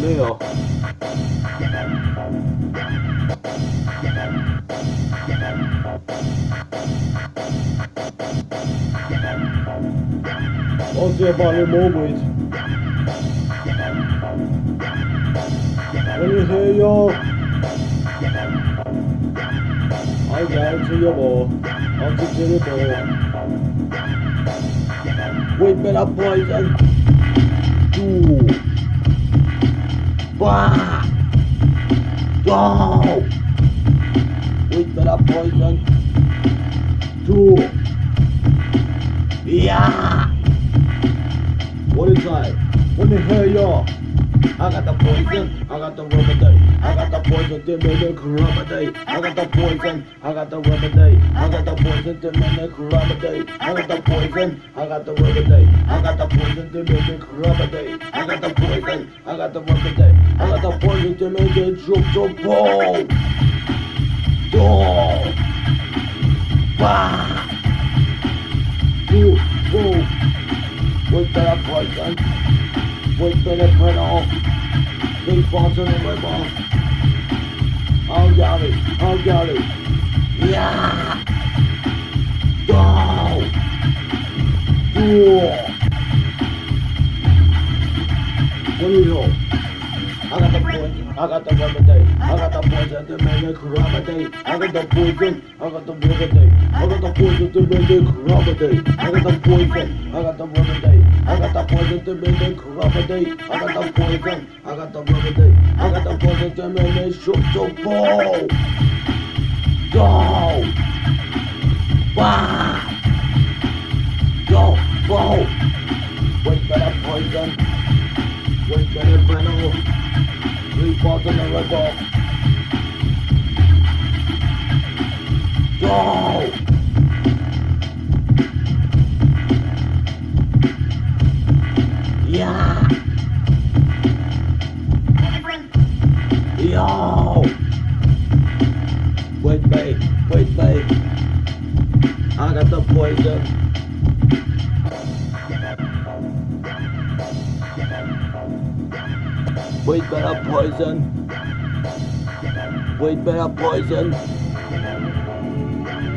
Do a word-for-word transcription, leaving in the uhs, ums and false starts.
안녕하세요. 어제 밤에 뭐고 있지? 안녕하세요. 아이 알지요 뭐. 어찌지를 뭐. Wait better poison. Two. Wow. Go. Wait better poison. Two. Yeah. What is that? Let me hear you. I got the poison, I got the remedy. I got the poison to make it remedy. I got the poison, I got the remedy. I got the poison to make it remedy. I got the poison, I got the remedy. I got the poison to make it remedy. I got the poison, I got the remedy. I got the poison to make it drop to ball. Go. Bah. Go, go. With that poison. With that pedal. Big balls in the river. I'll get it. I'll get it. Yeah. Go. Go. What do you know? I got the poison, I got the remedy. I got the poison to make it remedy. I got the poison, I got the remedy. I got the poison to make it remedy. I got the poison, I got the remedy. I got the poison to make it remedy. I got the poison, I got the remedy. I got the poison to make it shoot to ball. Go. Wow. Go, go. Wait for the poison. Wait for the panel. Three balls in the river. Go! Yeah! Yo! Wait, babe. Wait, babe. I got the poison. Wait, better poison. Wait, better poison.